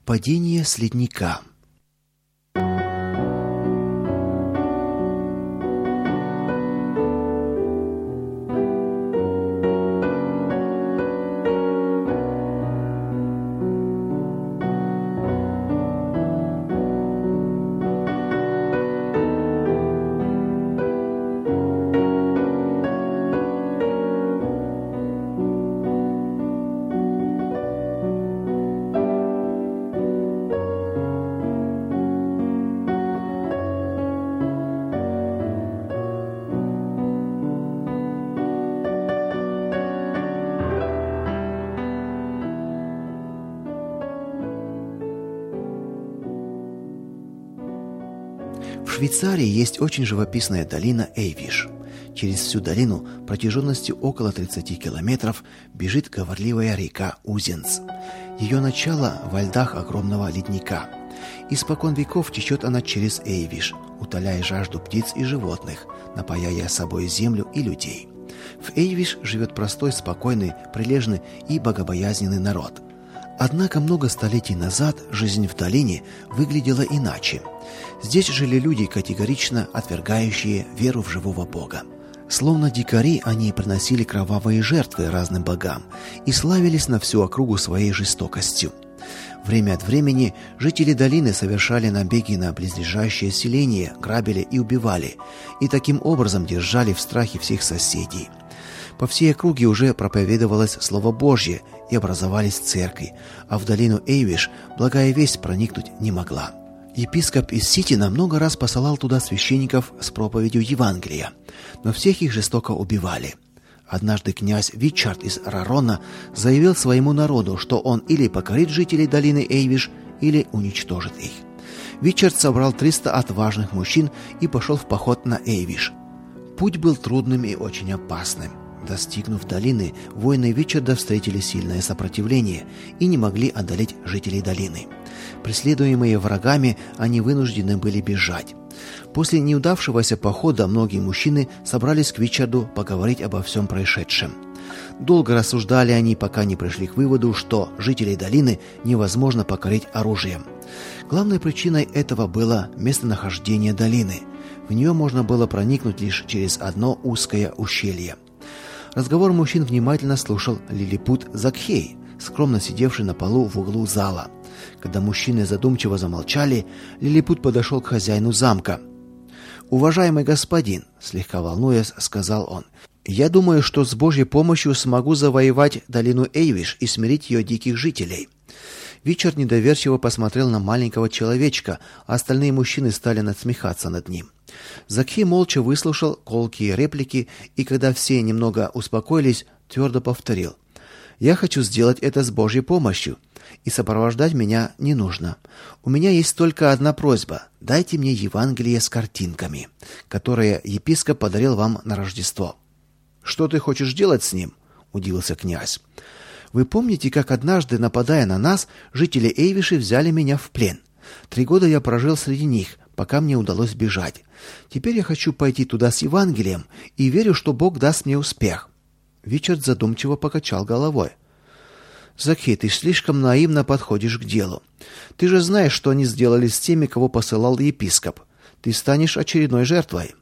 Падение с ледника. В Швейцарии есть очень живописная долина Эйвиш. Через всю долину протяженностью около 30 километров бежит говорливая река Узенц. Ее начало во льдах огромного ледника. Испокон веков течет она через Эйвиш, утоляя жажду птиц и животных, напояя собой землю и людей. В Эйвиш живет простой, спокойный, прилежный и богобоязненный народ. Однако много столетий назад жизнь в долине выглядела иначе. Здесь жили люди, категорично отвергающие веру в живого Бога. Словно дикари, они приносили кровавые жертвы разным богам и славились на всю округу своей жестокостью. Время от времени жители долины совершали набеги на близлежащие селения, грабили и убивали, и таким образом держали в страхе всех соседей. По всей округе уже проповедовалось Слово Божье и образовались церкви, а в долину Эйвиш благая весть проникнуть не могла. Епископ из Ситина много раз посылал туда священников с проповедью Евангелия, но всех их жестоко убивали. Однажды князь Вичард из Рарона заявил своему народу, что он или покорит жителей долины Эйвиш, или уничтожит их. Вичард собрал 300 отважных мужчин и пошел в поход на Эйвиш. Путь был трудным и очень опасным. Достигнув долины, воины Вичарда встретили сильное сопротивление и не могли одолеть жителей долины. Преследуемые врагами, они вынуждены были бежать. После неудавшегося похода многие мужчины собрались к Вичарду поговорить обо всем происшедшем. Долго рассуждали они, пока не пришли к выводу, что жителей долины невозможно покорить оружием. Главной причиной этого было местонахождение долины. В нее можно было проникнуть лишь через одно узкое ущелье. Разговор мужчин внимательно слушал лилипут Закхей, скромно сидевший на полу в углу зала. Когда мужчины задумчиво замолчали, лилипут подошел к хозяину замка. «Уважаемый господин», — слегка волнуясь, сказал он, — «я думаю, что с Божьей помощью смогу завоевать долину Эйвиш и смирить ее диких жителей». Вичард недоверчиво посмотрел на маленького человечка, а остальные мужчины стали насмехаться над ним. Закхей молча выслушал колкие реплики, и когда все немного успокоились, твердо повторил: «Я хочу сделать это с Божьей помощью, и сопровождать меня не нужно. У меня есть только одна просьба: дайте мне Евангелие с картинками, которое епископ подарил вам на Рождество». «Что ты хочешь делать с ним?» – удивился князь. «Вы помните, как однажды, нападая на нас, жители Эйвиши взяли меня в плен? 3 года я прожил среди них, пока мне удалось бежать. Теперь я хочу пойти туда с Евангелием и верю, что Бог даст мне успех». Вичард задумчиво покачал головой. «Закхей, ты слишком наивно подходишь к делу. Ты же знаешь, что они сделали с теми, кого посылал епископ. Ты станешь очередной жертвой».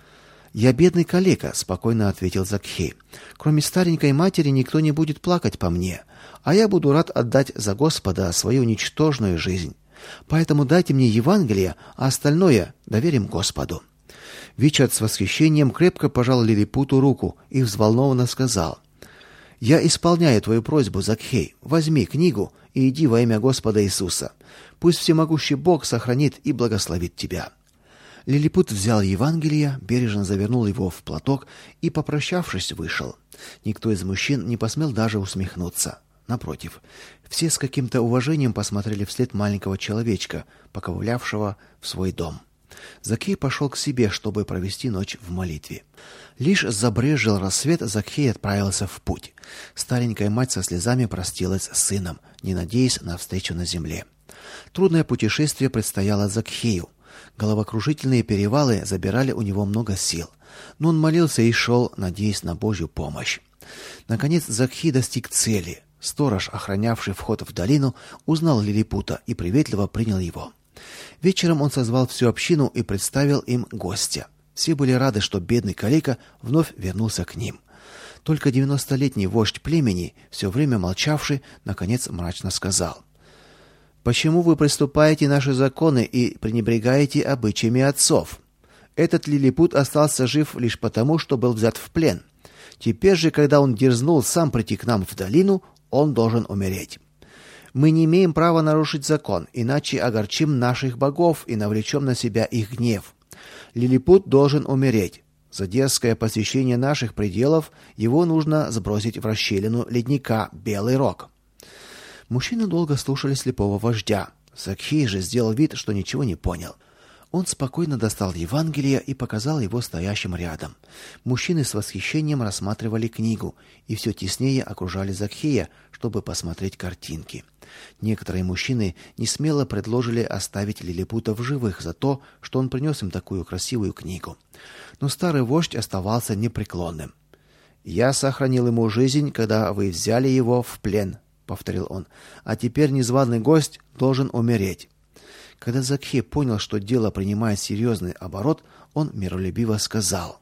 «Я бедный калека», — спокойно ответил Закхей. «Кроме старенькой матери никто не будет плакать по мне, а я буду рад отдать за Господа свою ничтожную жизнь. Поэтому дайте мне Евангелие, а остальное доверим Господу». Вичард с восхищением крепко пожал лилипуту руку и взволнованно сказал: «Я исполняю твою просьбу, Закхей. Возьми книгу и иди во имя Господа Иисуса. Пусть всемогущий Бог сохранит и благословит тебя». Лилипут взял Евангелие, бережно завернул его в платок и, попрощавшись, вышел. Никто из мужчин не посмел даже усмехнуться. Напротив, все с каким-то уважением посмотрели вслед маленького человечка, поковылявшего в свой дом. Закхей пошел к себе, чтобы провести ночь в молитве. Лишь забрезжил рассвет, Закхей отправился в путь. Старенькая мать со слезами простилась с сыном, не надеясь на встречу на земле. Трудное путешествие предстояло Закхею. Головокружительные перевалы забирали у него много сил, но он молился и шел, надеясь на Божью помощь. Наконец Закхей достиг цели. Сторож, охранявший вход в долину, узнал лилипута и приветливо принял его. Вечером он созвал всю общину и представил им гостя. Все были рады, что бедный калека вновь вернулся к ним. Только 90-летний вождь племени, все время молчавший, наконец мрачно сказал: «Почему вы приступаете наши законы и пренебрегаете обычаями отцов? Этот лилипут остался жив лишь потому, что был взят в плен. Теперь же, когда он дерзнул сам прийти к нам в долину, он должен умереть. Мы не имеем права нарушить закон, иначе огорчим наших богов и навлечем на себя их гнев. Лилипут должен умереть. За дерзкое посещение наших пределов его нужно сбросить в расщелину ледника Белый Рог». Мужчины долго слушали слепого вождя. Закхей же сделал вид, что ничего не понял. Он спокойно достал Евангелие и показал его стоящим рядом. Мужчины с восхищением рассматривали книгу и все теснее окружали Закхея, чтобы посмотреть картинки. Некоторые мужчины несмело предложили оставить лилипута в живых за то, что он принес им такую красивую книгу. Но старый вождь оставался непреклонным. «Я сохранил ему жизнь, когда вы взяли его в плен», — повторил он, — «а теперь незваный гость должен умереть». Когда Закхей понял, что дело принимает серьезный оборот, он миролюбиво сказал: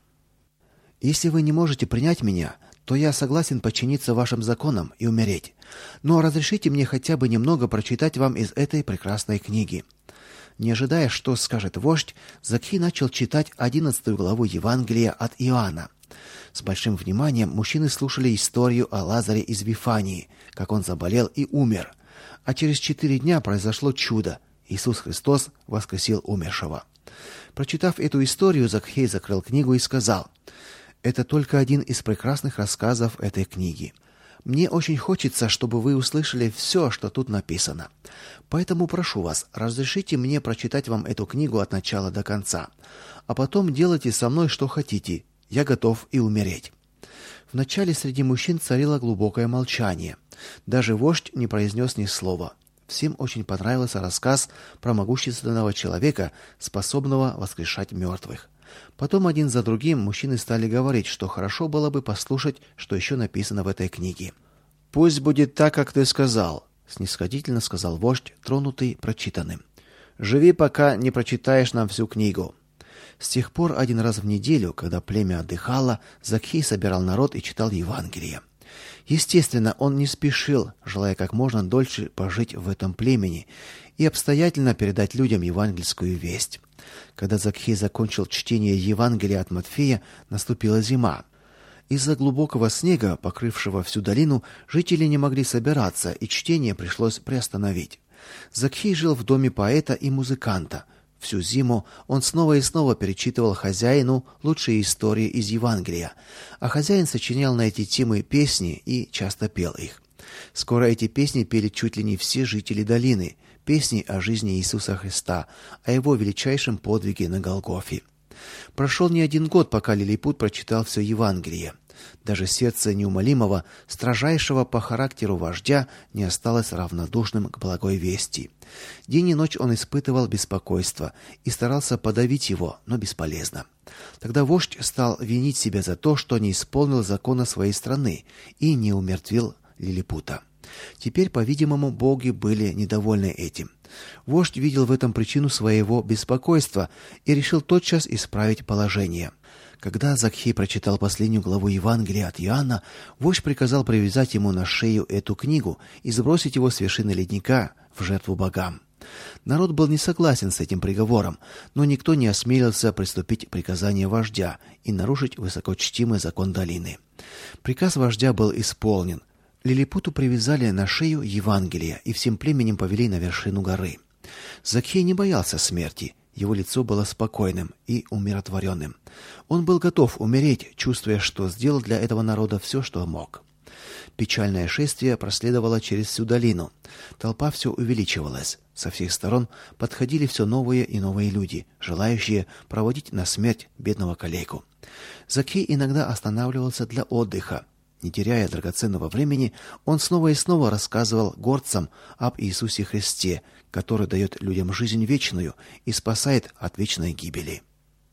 «Если вы не можете принять меня, то я согласен подчиниться вашим законам и умереть. Но разрешите мне хотя бы немного прочитать вам из этой прекрасной книги». Не ожидая, что скажет вождь, Закхей начал читать 11 главу Евангелия от Иоанна. С большим вниманием мужчины слушали историю о Лазаре из Вифании, как он заболел и умер. А через 4 дня произошло чудо. Иисус Христос воскресил умершего. Прочитав эту историю, Закхей закрыл книгу и сказал: «Это только один из прекрасных рассказов этой книги. Мне очень хочется, чтобы вы услышали все, что тут написано. Поэтому прошу вас, разрешите мне прочитать вам эту книгу от начала до конца. А потом делайте со мной что хотите. Я готов и умереть». Вначале среди мужчин царило глубокое молчание. Даже вождь не произнес ни слова. Всем очень понравился рассказ про могущественного человека, способного воскрешать мертвых. Потом один за другим мужчины стали говорить, что хорошо было бы послушать, что еще написано в этой книге. «Пусть будет так, как ты сказал», — снисходительно сказал вождь, тронутый прочитанным. «Живи, пока не прочитаешь нам всю книгу». С тех пор один раз в неделю, когда племя отдыхало, Закхей собирал народ и читал Евангелие. Естественно, он не спешил, желая как можно дольше пожить в этом племени и обстоятельно передать людям евангельскую весть. Когда Закхей закончил чтение Евангелия от Матфея, наступила зима. Из-за глубокого снега, покрывшего всю долину, жители не могли собираться, и чтение пришлось приостановить. Закхей жил в доме поэта и музыканта. Всю зиму он снова и снова перечитывал хозяину лучшие истории из Евангелия, а хозяин сочинял на эти темы песни и часто пел их. Скоро эти песни пели чуть ли не все жители долины, песни о жизни Иисуса Христа, о его величайшем подвиге на Голгофе. Прошел не один год, пока лилипут прочитал все Евангелие. Даже сердце неумолимого, строжайшего по характеру вождя не осталось равнодушным к благой вести. День и ночь он испытывал беспокойство и старался подавить его, но бесполезно. Тогда вождь стал винить себя за то, что не исполнил закона своей страны и не умертвил лилипута. Теперь, по-видимому, боги были недовольны этим. Вождь видел в этом причину своего беспокойства и решил тотчас исправить положение. Когда Закхей прочитал последнюю главу Евангелия от Иоанна, вождь приказал привязать ему на шею эту книгу и сбросить его с вершины ледника в жертву богам. Народ был не согласен с этим приговором, но никто не осмелился приступить к приказанию вождя и нарушить высокочтимый закон долины. Приказ вождя был исполнен. Лилипуту привязали на шею Евангелие и всем племенем повели на вершину горы. Закхей не боялся смерти. Его лицо было спокойным и умиротворенным. Он был готов умереть, чувствуя, что сделал для этого народа все, что мог. Печальное шествие проследовало через всю долину. Толпа все увеличивалась. Со всех сторон подходили все новые и новые люди, желающие проводить на смерть бедного калеку. Закхей иногда останавливался для отдыха. Не теряя драгоценного времени, он снова и снова рассказывал гордцам об Иисусе Христе, который дает людям жизнь вечную и спасает от вечной гибели.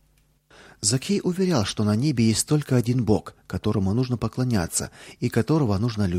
Закхей уверял, что на небе есть только один Бог, которому нужно поклоняться и которого нужно любить.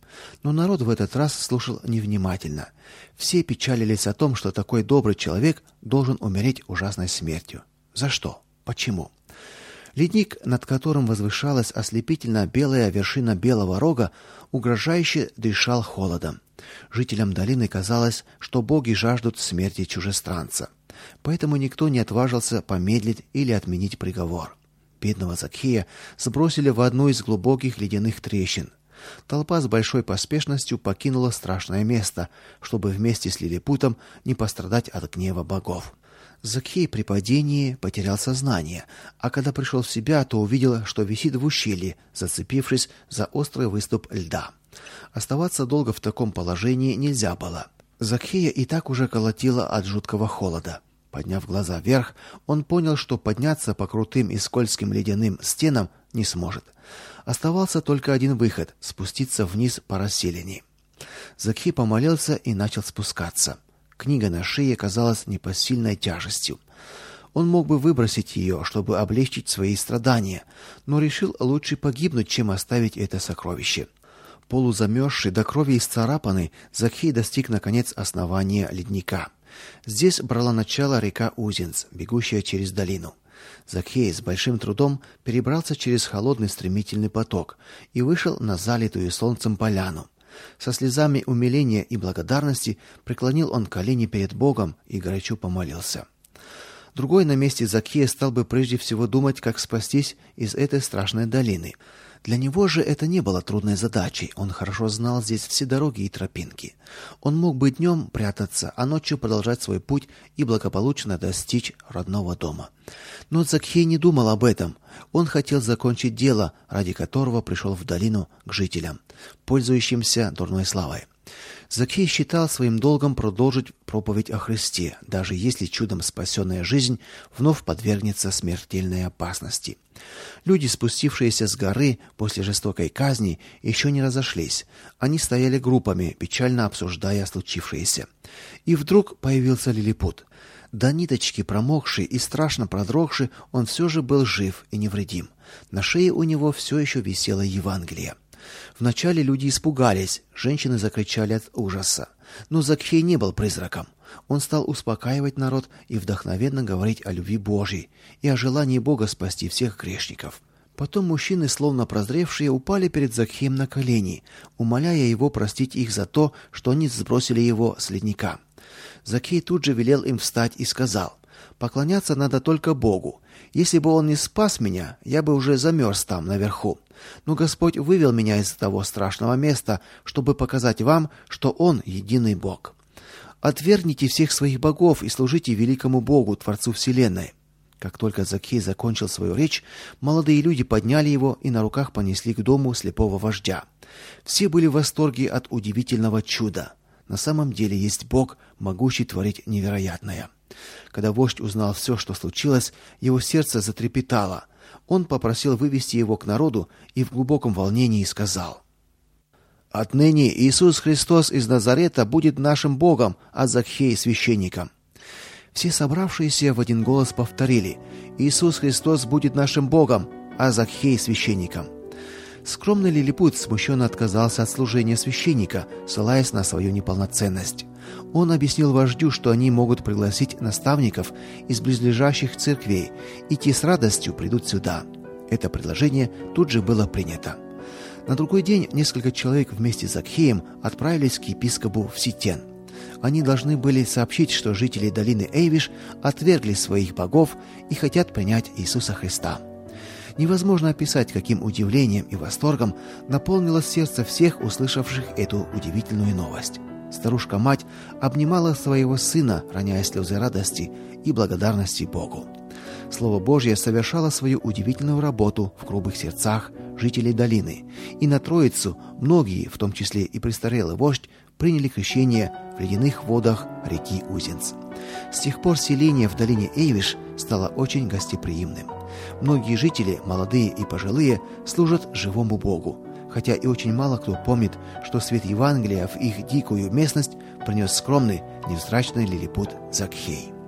Но народ в этот раз слушал невнимательно. Все печалились о том, что такой добрый человек должен умереть ужасной смертью. За что? Почему? Ледник, над которым возвышалась ослепительно белая вершина Белого Рога, угрожающе дышал холодом. Жителям долины казалось, что боги жаждут смерти чужестранца. Поэтому никто не отважился помедлить или отменить приговор. Бедного Закхея сбросили в одну из глубоких ледяных трещин. Толпа с большой поспешностью покинула страшное место, чтобы вместе с лилипутом не пострадать от гнева богов. Закхей при падении потерял сознание, а когда пришел в себя, то увидел, что висит в ущелье, зацепившись за острый выступ льда. Оставаться долго в таком положении нельзя было. Закхея и так уже колотило от жуткого холода. Подняв глаза вверх, он понял, что подняться по крутым и скользким ледяным стенам не сможет. Оставался только один выход — спуститься вниз по расселине. Закхей помолился и начал спускаться. Книга на шее казалась непосильной тяжестью. Он мог бы выбросить ее, чтобы облегчить свои страдания, но решил лучше погибнуть, чем оставить это сокровище. Полузамерзший, до крови исцарапанный, Закхей достиг наконец основания ледника. Здесь брала начало река Узенц, бегущая через долину. Закхей с большим трудом перебрался через холодный стремительный поток и вышел на залитую солнцем поляну. Со слезами умиления и благодарности преклонил он колени перед Богом и горячо помолился. Другой на месте Закхея стал бы прежде всего думать, как спастись из этой страшной долины. Для него же это не было трудной задачей. Он хорошо знал здесь все дороги и тропинки. Он мог бы днем прятаться, а ночью продолжать свой путь и благополучно достичь родного дома. Но Закхей не думал об этом. Он хотел закончить дело, ради которого пришел в долину к жителям, пользующимся дурной славой. Закхей считал своим долгом продолжить проповедь о Христе, даже если чудом спасенная жизнь вновь подвергнется смертельной опасности. Люди, спустившиеся с горы после жестокой казни, еще не разошлись. Они стояли группами, печально обсуждая случившееся. И вдруг появился лилипут. До ниточки промокший и страшно продрогший, он все же был жив и невредим. На шее у него все еще висело Евангелие. Вначале люди испугались, женщины закричали от ужаса. Но Закхей не был призраком. Он стал успокаивать народ и вдохновенно говорить о любви Божьей и о желании Бога спасти всех грешников. Потом мужчины, словно прозревшие, упали перед Закхеем на колени, умоляя его простить их за то, что они сбросили его с ледника. Закхей тут же велел им встать и сказал: «Поклоняться надо только Богу. Если бы он не спас меня, я бы уже замерз там, наверху. Но Господь вывел меня из того страшного места, чтобы показать вам, что Он единый Бог. Отвергните всех своих богов и служите великому Богу, Творцу вселенной». Как только Закхей закончил свою речь, молодые люди подняли его и на руках понесли к дому слепого вождя. Все были в восторге от удивительного чуда. На самом деле есть Бог, могущий творить невероятное. Когда вождь узнал все, что случилось, его сердце затрепетало. Он попросил вывести его к народу и в глубоком волнении сказал: «Отныне Иисус Христос из Назарета будет нашим Богом, а Закхей — священником». Все собравшиеся в один голос повторили: «Иисус Христос будет нашим Богом, а Закхей — священником». Скромный лилипут смущенно отказался от служения священника, ссылаясь на свою неполноценность. Он объяснил вождю, что они могут пригласить наставников из близлежащих церквей, и те с радостью придут сюда. Это предложение тут же было принято. На другой день несколько человек вместе с Закхеем отправились к епископу в Ситен. Они должны были сообщить, что жители долины Эйвиш отвергли своих богов и хотят принять Иисуса Христа. Невозможно описать, каким удивлением и восторгом наполнилось сердце всех, услышавших эту удивительную новость. Старушка-мать обнимала своего сына, роняя слезы радости и благодарности Богу. Слово Божье совершало свою удивительную работу в грубых сердцах жителей долины, и на Троицу многие, в том числе и престарелый вождь, приняли крещение в ледяных водах реки Узенц. С тех пор селение в долине Эйвиш стало очень гостеприимным. Многие жители, молодые и пожилые, служат живому Богу, хотя и очень мало кто помнит, что свет Евангелия в их дикую местность принес скромный, невзрачный лилипут Закхей.